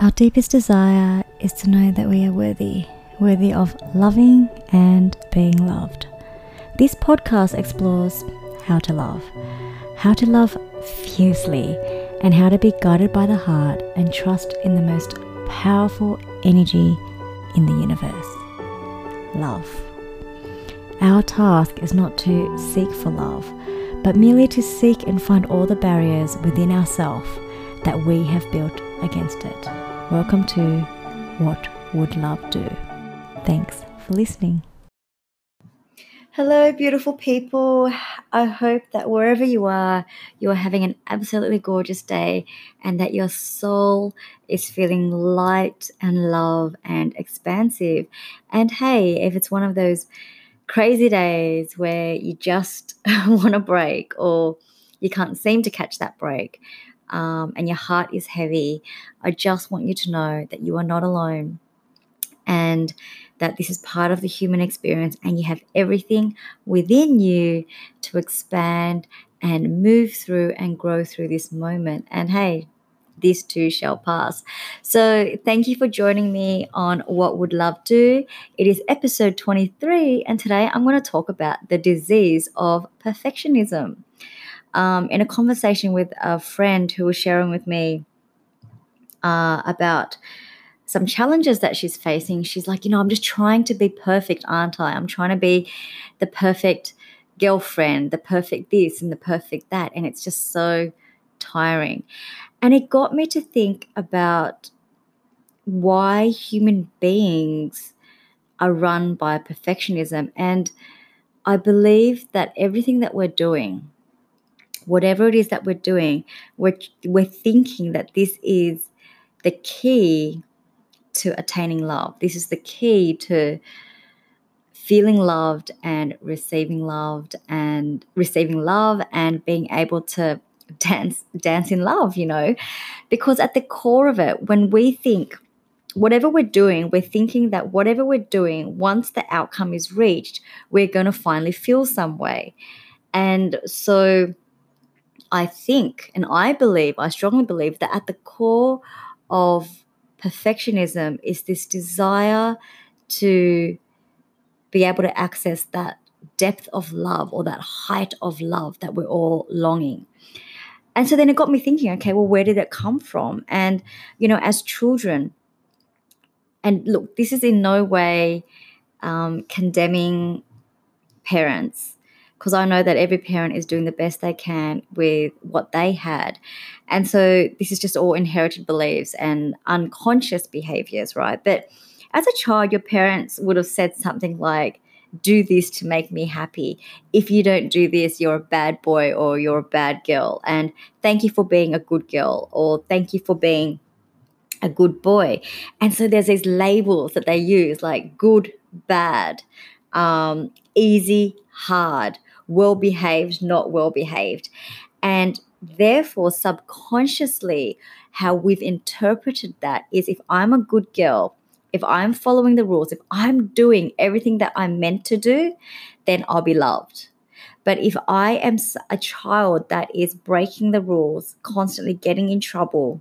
Our deepest desire is to know that we are worthy of loving and being loved. This podcast explores how to love fiercely, and how to be guided by the heart and trust in the most powerful energy in the universe, love. Our task is not to seek for love, but merely to seek and find all the barriers within ourselves that we have built against it. Welcome to What Would Love Do? Thanks for listening. Hello, beautiful people. I hope that wherever you are having an absolutely gorgeous day and that your soul is feeling light and love and expansive. And hey, if it's one of those crazy days where you just want a break or you can't seem to catch that break, and your heart is heavy, I just want you to know that you are not alone and that this is part of the human experience, and you have everything within you to expand and move through and grow through this moment. And hey, this too shall pass. So thank you for joining me on What Would Love Do? It is episode 23, and today I'm going to talk about the disease of perfectionism. In a conversation with a friend who was sharing with me about some challenges that she's facing, she's like, I'm just trying to be perfect, aren't I? I'm trying to be the perfect girlfriend, the perfect this and the perfect that. And it's just so tiring. And it got me to think about why human beings are run by perfectionism. And I believe that everything that we're doing, whatever it is that we're doing, we're thinking that this is the key to attaining love. This is the key to feeling loved and receiving love and being able to dance in love, because at the core of it, when we think whatever we're doing, we're thinking that whatever we're doing, once the outcome is reached, we're going to finally feel some way. And so I think, and I strongly believe that at the core of perfectionism is this desire to be able to access that depth of love or that height of love that we're all longing. And so then it got me thinking, okay, well, where did it come from? And, as children, and look, this is in no way condemning parents, because I know that every parent is doing the best they can with what they had. And so this is just all inherited beliefs and unconscious behaviors, right? But as a child, your parents would have said something like, do this to make me happy. If you don't do this, you're a bad boy or you're a bad girl. And thank you for being a good girl, or thank you for being a good boy. And so there's these labels that they use, like good, bad, easy, hard, well-behaved, not well-behaved. And therefore, subconsciously, how we've interpreted that is, if I'm a good girl, if I'm following the rules, if I'm doing everything that I'm meant to do, then I'll be loved. But if I am a child that is breaking the rules, constantly getting in trouble,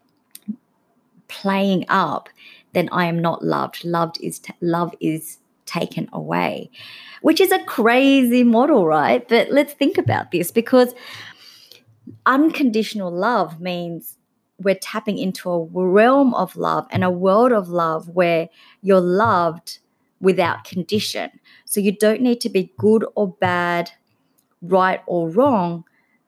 playing up, then I am not loved. Love is taken away, which is a crazy model, right? But let's think about this, because unconditional love means we're tapping into a realm of love and a world of love where you're loved without condition. So you don't need to be good or bad, right or wrong,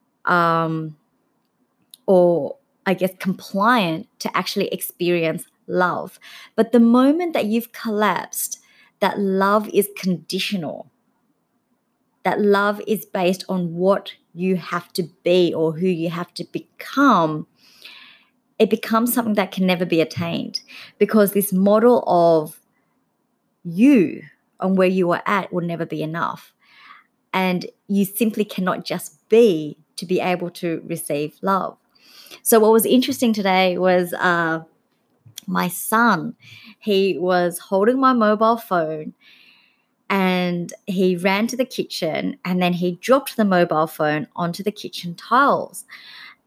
or I guess compliant to actually experience love. But the moment that you've collapsed, that love is conditional, that love is based on what you have to be or who you have to become, it becomes something that can never be attained, because this model of you and where you are at will never be enough. And you simply cannot just be to be able to receive love. So what was interesting today was my son. He was holding my mobile phone and he ran to the kitchen, and then he dropped the mobile phone onto the kitchen tiles.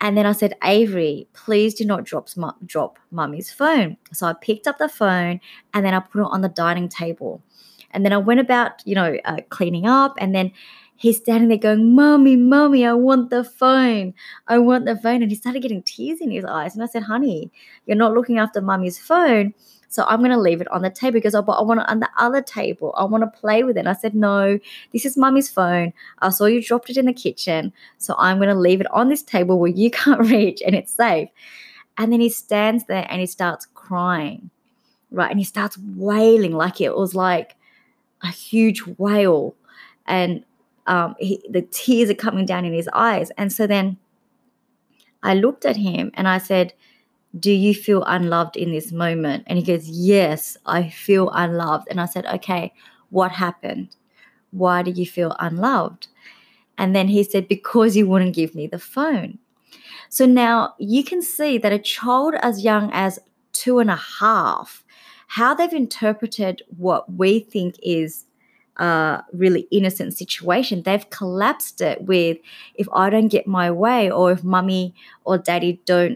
And then I said, Avery, please do not drop mummy's phone. So I picked up the phone and then I put it on the dining table. And then I went about, cleaning up. And then he's standing there going, Mommy, Mommy, I want the phone. I want the phone. And he started getting tears in his eyes. And I said, honey, you're not looking after mummy's phone. So I'm going to leave it on the table because I want it on the other table. I want to play with it. And I said, no, this is mummy's phone. I saw you dropped it in the kitchen. So I'm going to leave it on this table where you can't reach and it's safe. And then he stands there and he starts crying, right? And he starts wailing like it was like a huge wail. And the tears are coming down in his eyes. And so then I looked at him and I said, do you feel unloved in this moment? And he goes, yes, I feel unloved. And I said, okay, what happened? Why do you feel unloved? And then he said, because you wouldn't give me the phone. So now you can see that a child as young as 2.5, how they've interpreted what we think is a really innocent situation, they've collapsed it with, if I don't get my way, or if mummy or daddy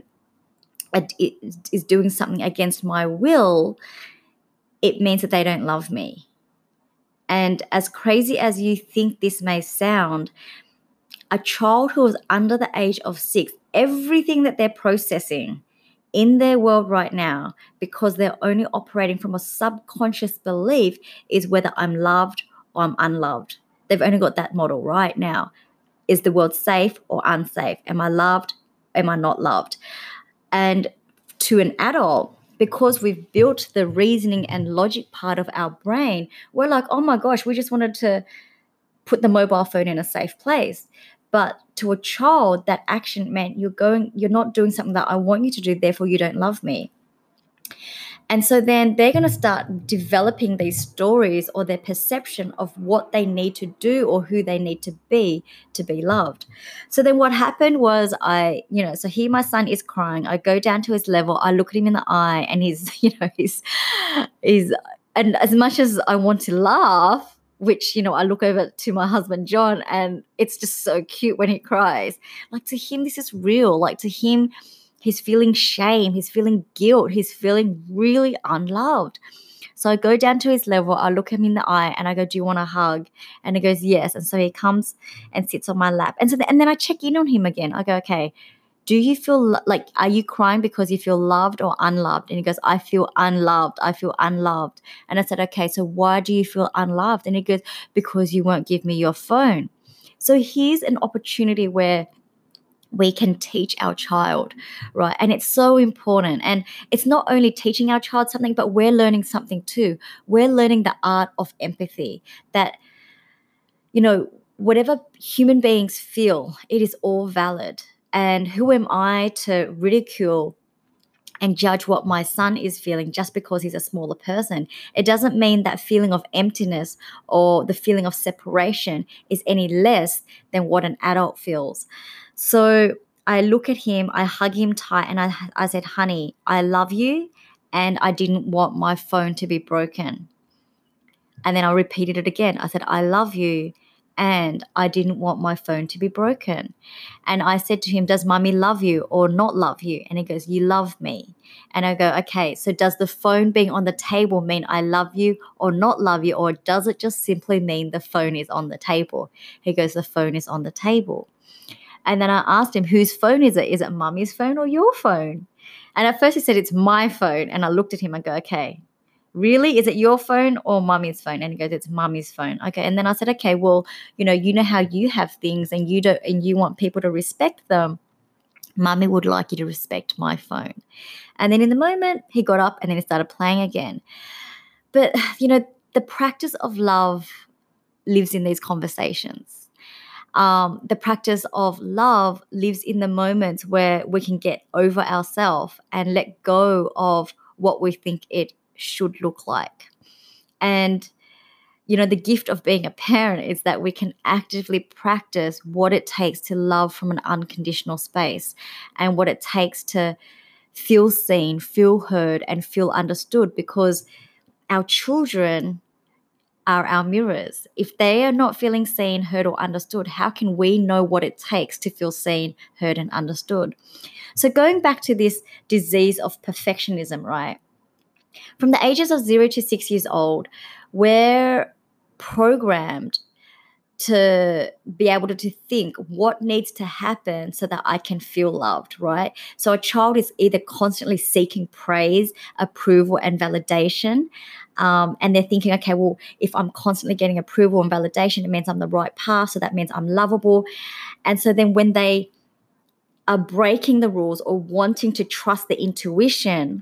is doing something against my will, it means that they don't love me. And as crazy as you think this may sound, a child who is under the age of 6, everything that they're processing in their world right now, because they're only operating from a subconscious belief, is whether I'm loved or I'm unloved. They've only got that model right now. Is the world safe or unsafe? Am I loved? Am I not loved? And to an adult, because we've built the reasoning and logic part of our brain, we're like, oh my gosh, we just wanted to put the mobile phone in a safe place. But to a child, that action meant you're not doing something that I want you to do, therefore you don't love me. And so then they're going to start developing these stories or their perception of what they need to do or who they need to be loved. So then what happened was so here my son is crying. I go down to his level. I look at him in the eye and he's and as much as I want to laugh, which, I look over to my husband, John, and it's just so cute when he cries. Like, to him, this is real. Like, to him, he's feeling shame, he's feeling guilt, he's feeling really unloved. So I go down to his level, I look him in the eye and I go, do you want a hug? And he goes, yes. And so he comes and sits on my lap. And then I check in on him again. I go, okay, do you feel like, are you crying because you feel loved or unloved? And he goes, I feel unloved. I feel unloved. And I said, okay, so why do you feel unloved? And he goes, because you won't give me your phone. So here's an opportunity where we can teach our child, right? And it's so important. And it's not only teaching our child something, but we're learning something too. We're learning the art of empathy, that, whatever human beings feel, it is all valid. And who am I to ridicule and judge what my son is feeling just because he's a smaller person? It doesn't mean that feeling of emptiness or the feeling of separation is any less than what an adult feels. So I look at him, I hug him tight, and I said, honey, I love you, and I didn't want my phone to be broken. And then I repeated it again. I said, I love you, and I didn't want my phone to be broken. And I said to him, does mommy love you or not love you? And he goes, you love me. And I go, okay, so does the phone being on the table mean I love you or not love you, or does it just simply mean the phone is on the table? He goes, the phone is on the table. And then I asked him, whose phone is it? Is it mummy's phone or your phone? And at first he said, it's my phone. And I looked at him and go, okay, really? Is it your phone or mummy's phone? And he goes, it's mummy's phone. Okay. And then I said, okay, well, you know how you have things and you want people to respect them. Mummy would like you to respect my phone. And then in the moment he got up and then he started playing again. But, the practice of love lives in these conversations. The practice of love lives in the moments where we can get over ourselves and let go of what we think it should look like. And, the gift of being a parent is that we can actively practice what it takes to love from an unconditional space and what it takes to feel seen, feel heard, and feel understood, because our children are our mirrors. If they are not feeling seen, heard, or understood, how can we know what it takes to feel seen, heard, and understood? So going back to this disease of perfectionism, right? From the ages of 0 to 6 years old, we're programmed to be able to think what needs to happen so that I can feel loved, right? So a child is either constantly seeking praise, approval, and validation. And they're thinking, okay, well, if I'm constantly getting approval and validation, it means I'm the right path. So that means I'm lovable. And so then when they are breaking the rules or wanting to trust the intuition,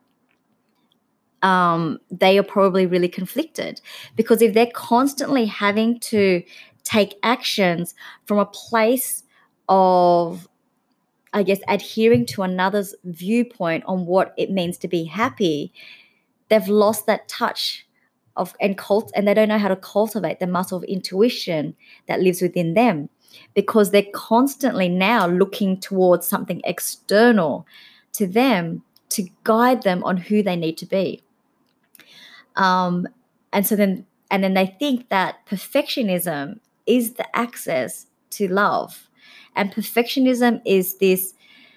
they are probably really conflicted, because if they're constantly having to take actions from a place of, I guess, adhering to another's viewpoint on what it means to be happy, they've lost that touch and they don't know how to cultivate the muscle of intuition that lives within them, because they're constantly now looking towards something external to them to guide them on who they need to be. Um, and then they think that perfectionism is the access to love, and perfectionism is this,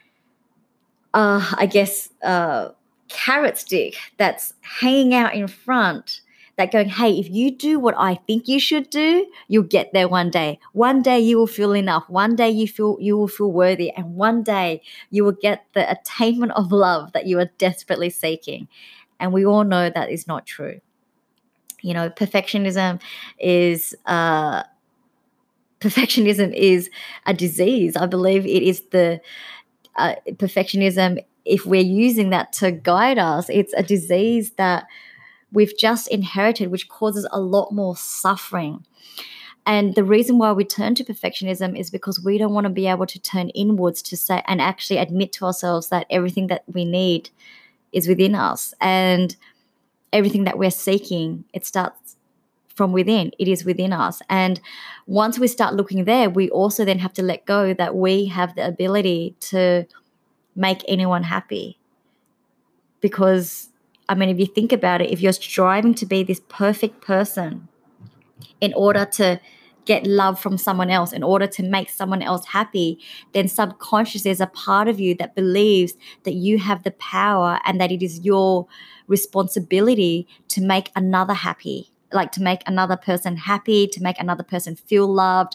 I guess, carrot stick that's hanging out in front, that going, hey, if you do what I think you should do, you'll get there one day. One day you will feel enough. One day you will feel worthy, and one day you will get the attainment of love that you are desperately seeking. And we all know that is not true. You know, perfectionism is a disease. I believe it is the perfectionism. If we're using that to guide us, it's a disease that we've just inherited, which causes a lot more suffering. And the reason why we turn to perfectionism is because we don't want to be able to turn inwards to say and actually admit to ourselves that everything that we need is within us, and everything that we're seeking, it starts from within. It is within us. And once we start looking there, we also then have to let go that we have the ability to make anyone happy. Because, I mean, if you think about it, if you're striving to be this perfect person in order to get love from someone else, in order to make someone else happy, then subconsciously there's a part of you that believes that you have the power and that it is your responsibility to make another happy, like to make another person happy, to make another person feel loved.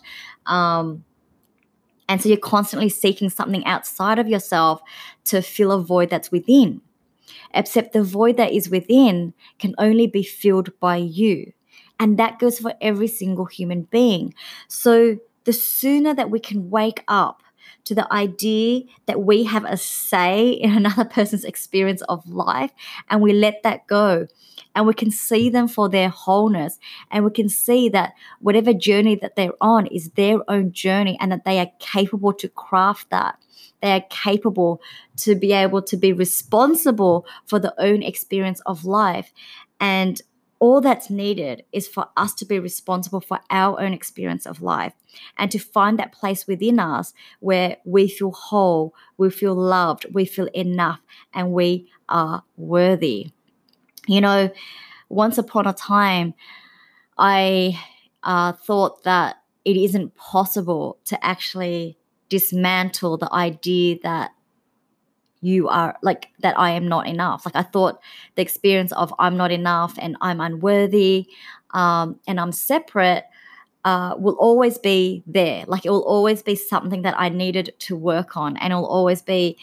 And so you're constantly seeking something outside of yourself to fill a void that's within. Except the void that is within can only be filled by you. And that goes for every single human being. So the sooner that we can wake up to the idea that we have a say in another person's experience of life, and we let that go, and we can see them for their wholeness, and we can see that whatever journey that they're on is their own journey, and that they are capable to craft that. They are capable to be able to be responsible for their own experience of life. And all that's needed is for us to be responsible for our own experience of life, and to find that place within us where we feel whole, we feel loved, we feel enough, and we are worthy. You know, once upon a time, I thought that it isn't possible to actually dismantle the idea that you are like that I am not enough. Like, I thought the experience of I'm not enough and I'm unworthy, and I'm separate, will always be there. Like, it will always be something that I needed to work on, and it will always be.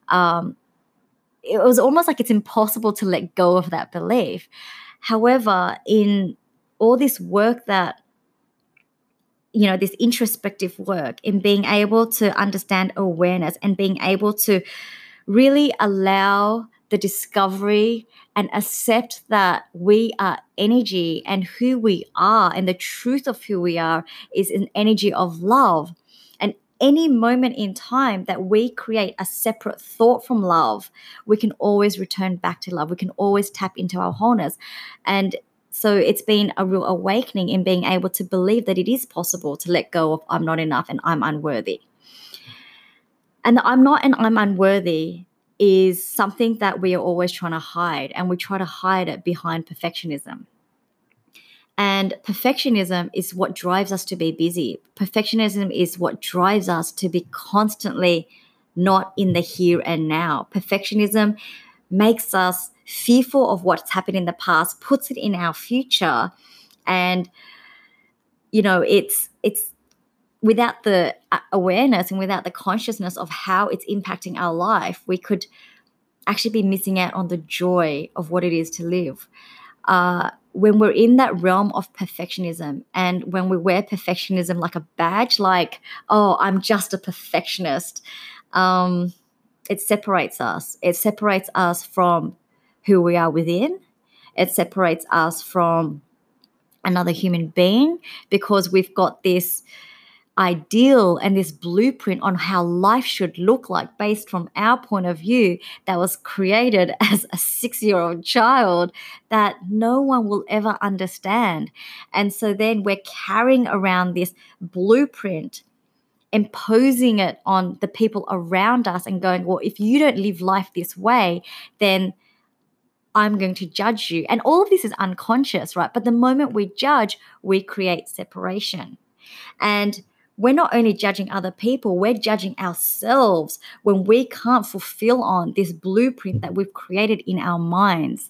It was almost like it's impossible to let go of that belief. However, in all this work that, you know, this introspective work, in being able to understand awareness and being able to really allow the discovery and accept that we are energy, and who we are and the truth of who we are is an energy of love. And any moment in time that we create a separate thought from love, we can always return back to love. We can always tap into our wholeness. And so it's been a real awakening in being able to believe that it is possible to let go of I'm not enough and I'm unworthy. And the I'm not and I'm unworthy is something that we are always trying to hide, and we try to hide it behind perfectionism. And perfectionism is what drives us to be busy. Perfectionism is what drives us to be constantly not in the here and now. Perfectionism makes us fearful of what's happened in the past, puts it in our future, and it's without the awareness and without the consciousness of how it's impacting our life, we could actually be missing out on the joy of what it is to live. When we're in that realm of perfectionism, and when we wear perfectionism like a badge, like, oh, I'm just a perfectionist, it separates us. It separates us from who we are within. It separates us from another human being, because we've got this ideal and this blueprint on how life should look like based from our point of view that was created as a 6-year-old child that no one will ever understand. And so then we're carrying around this blueprint, imposing it on the people around us and going, well, if you don't live life this way, then I'm going to judge you. And all of this is unconscious, right? But the moment we judge, we create separation. And we're not only judging other people, we're judging ourselves when we can't fulfill on this blueprint that we've created in our minds.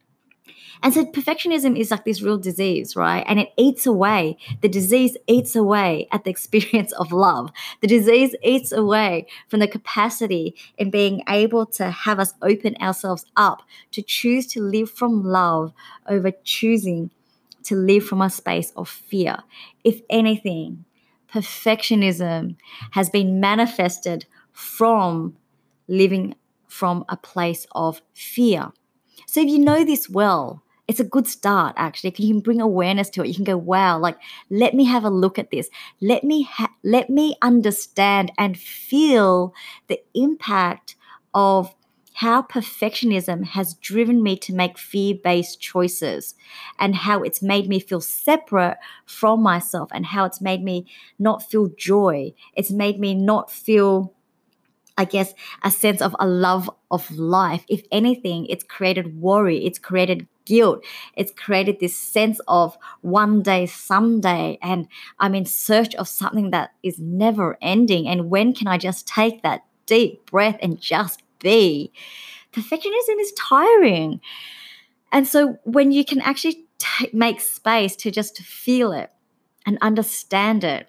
And so perfectionism is like this real disease, right? And it eats away, the disease eats away at the experience of love. The disease eats away from the capacity in being able to have us open ourselves up to choose to live from love over choosing to live from a space of fear. If anything, perfectionism has been manifested from living from a place of fear. So if you know this well, it's a good start actually, because you can bring awareness to it. You can go, wow, like, let me have a look at this. Let me understand and feel the impact of how perfectionism has driven me to make fear-based choices, and how it's made me feel separate from myself, and how it's made me not feel joy. It's made me not feel, I guess, a sense of a love of life. If anything, it's created worry, it's created guilt, it's created this sense of one day, someday, and I'm in search of something that is never ending. And when can I just take that deep breath and just be? Perfectionism is tiring. And so when you can actually make space to just feel it and understand it,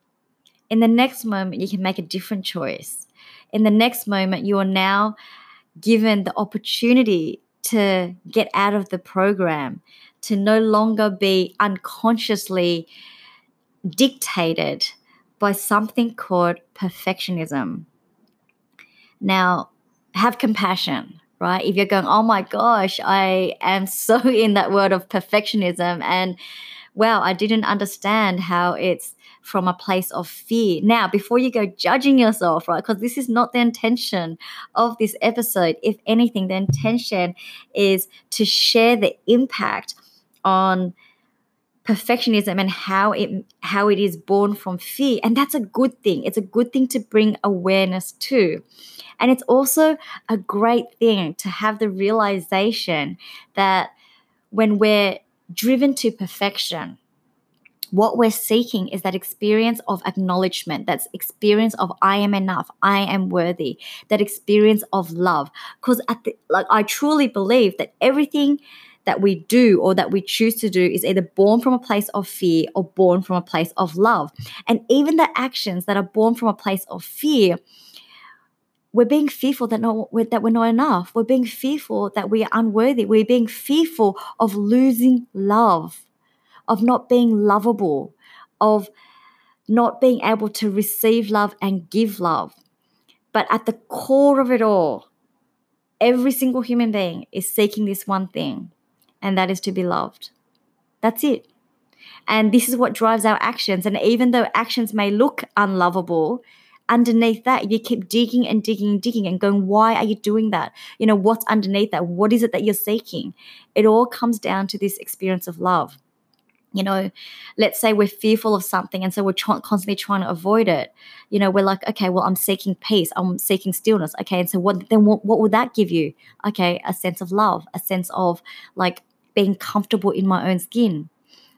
in the next moment, you can make a different choice. In the next moment, you are now given the opportunity to get out of the program, to no longer be unconsciously dictated by something called perfectionism. Now, have compassion, right? If you're going, oh my gosh, I am so in that word of perfectionism, and wow, I didn't understand how it's from a place of fear. Now, before you go judging yourself, right, because this is not the intention of this episode. If anything, the intention is to share the impact on perfectionism and how it is born from fear. And that's a good thing. It's a good thing to bring awareness to. And it's also a great thing to have the realization that when we're driven to perfection, what we're seeking is that experience of acknowledgement, that experience of I am enough, I am worthy, that experience of love. Because I truly believe that everything that we do or that we choose to do is either born from a place of fear or born from a place of love. And even the actions that are born from a place of fear, we're being fearful that we're not enough. We're being fearful that we are unworthy. We're being fearful of losing love, of not being lovable, of not being able to receive love and give love. But at the core of it all, every single human being is seeking this one thing, and that is to be loved. That's it. And this is what drives our actions. And even though actions may look unlovable, underneath that, you keep digging and digging and digging and going, why are you doing that? What's underneath that? What is it that you're seeking? It all comes down to this experience of love. Let's say we're fearful of something, and so we're constantly trying to avoid it. We're like, okay, well, I'm seeking peace, I'm seeking stillness. Okay, and so what would that give you? Okay, a sense of love, a sense of like being comfortable in my own skin.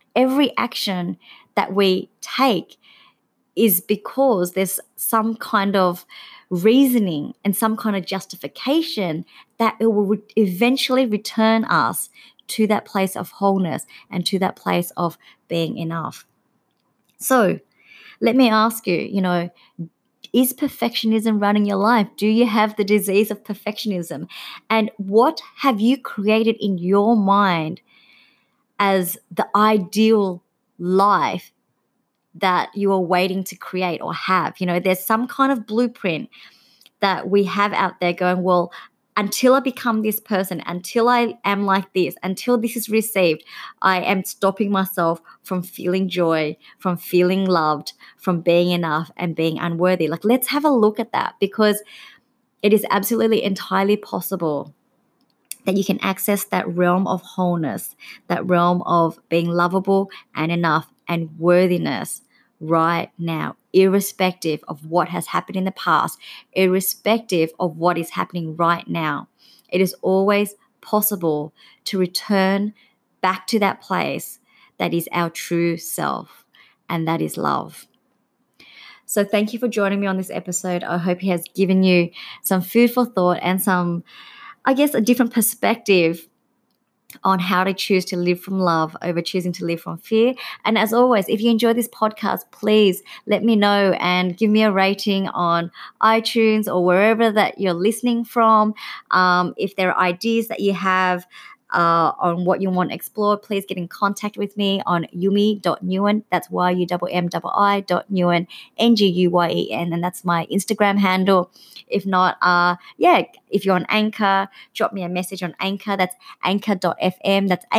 Every action that we take is because there's some kind of reasoning and some kind of justification that it will eventually return us to that place of wholeness and to that place of being enough. So let me ask you, is perfectionism running your life? Do you have the disease of perfectionism? And what have you created in your mind as the ideal life that you are waiting to create or have? There's some kind of blueprint that we have out there going, well, until I become this person, until I am like this, until this is received, I am stopping myself from feeling joy, from feeling loved, from being enough and being unworthy. Like, let's have a look at that, because it is absolutely entirely possible that you can access that realm of wholeness, that realm of being lovable and enough and worthiness right now, irrespective of what has happened in the past, irrespective of what is happening right now. It is always possible to return back to that place that is our true self, and that is love. So thank you for joining me on this episode. I hope it has given you some food for thought and some, I guess, a different perspective on how to choose to live from love over choosing to live from fear. And as always, if you enjoy this podcast, please let me know and give me a rating on iTunes or wherever that you're listening from. If there are ideas that you have on what you want to explore, please get in contact with me on yumi.nguyen. That's YUMMI.nguyen, NGUYEN, and that's my Instagram handle. If not, if you're on Anchor, drop me a message on Anchor. That's anchor.fm. That's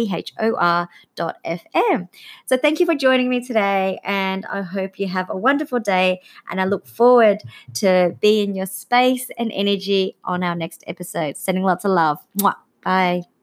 ANCHOR.FM. So thank you for joining me today, and I hope you have a wonderful day, and I look forward to being in your space and energy on our next episode. Sending lots of love. Mwah. Bye.